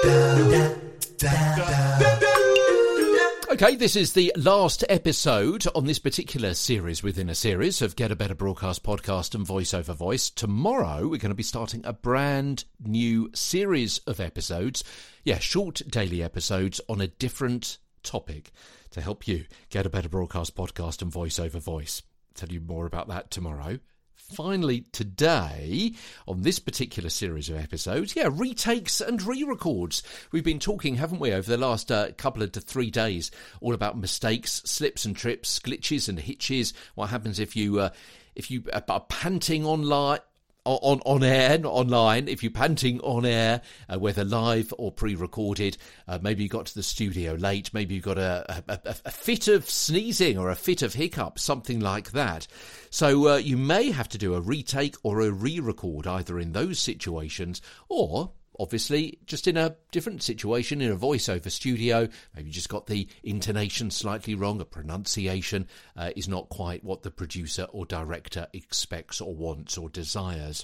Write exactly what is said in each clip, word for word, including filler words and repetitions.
Okay, this is the last episode on this particular series within a series of Get a Better Broadcast Podcast and Voice Over Voice. Tomorrow, we're going to be starting a brand new series of episodes. Yeah, short daily episodes on a different topic to help you get a better broadcast podcast and Voice Over Voice. I'll tell you more about that tomorrow. Finally, today, on this particular series of episodes, yeah, retakes and re-records. We've been talking, haven't we, over the last uh, couple of to three days, all about mistakes, slips and trips, glitches and hitches. What happens if you uh, if you are panting online, on on air, not online, if you're panting on air, uh, whether live or pre-recorded, uh, maybe you got to the studio late, maybe you got a, a, a, a fit of sneezing or a fit of hiccup, something like that. So uh, you may have to do a retake or a re-record either in those situations or obviously just in a different situation in a voiceover studio. Maybe you just got the intonation slightly wrong, a pronunciation uh, is not quite what the producer or director expects or wants or desires.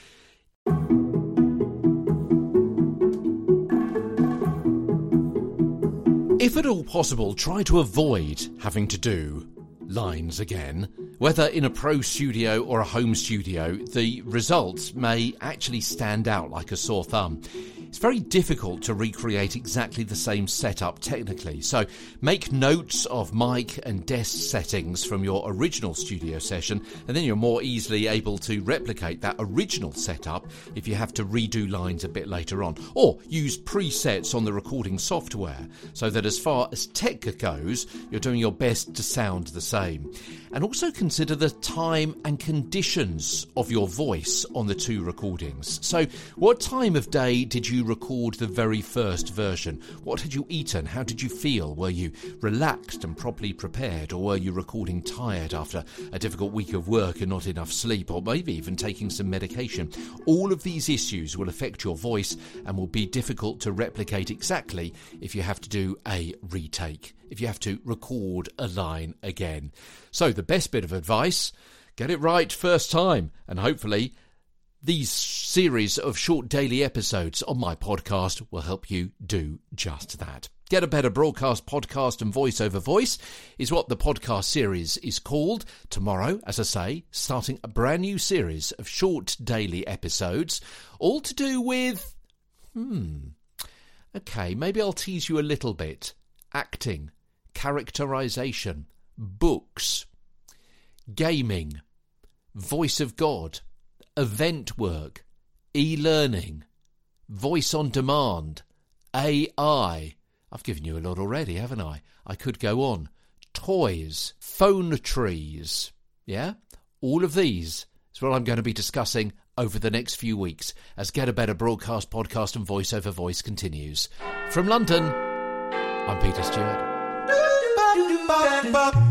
If at all possible, try to avoid having to do lines again. Whether in a pro studio or a home studio, the results may actually stand out like a sore thumb. It's very difficult to recreate exactly the same setup technically, so make notes of mic and desk settings from your original studio session, and then you're more easily able to replicate that original setup if you have to redo lines a bit later on. Or use presets on the recording software, so that as far as tech goes, you're doing your best to sound the same. And also consider the time and conditions of your voice on the two recordings. So, what time of day did you record the very first version? What had you eaten? How did you feel? Were you relaxed and properly prepared, or were you recording tired after a difficult week of work and not enough sleep, or maybe even taking some medication? All of these issues will affect your voice and will be difficult to replicate exactly if you have to do a retake, if you have to record a line again. So the best bit of advice, get it right first time, and hopefully these series of short daily episodes on my podcast will help you do just that. Get a Better Broadcast Podcast and Voice Over Voice is what the podcast series is called. Tomorrow, as I say, starting a brand new series of short daily episodes, all to do with, hmm, okay, maybe I'll tease you a little bit. Acting, characterization, books, gaming, voice of God, event work, e-learning, voice on demand, A I. I've given you a lot already, haven't I? I could go on. Toys, phone trees. Yeah? All of these is what I'm going to be discussing over the next few weeks as Get a Better Broadcast Podcast and Voice Over Voice continues. From London, I'm Peter Stewart.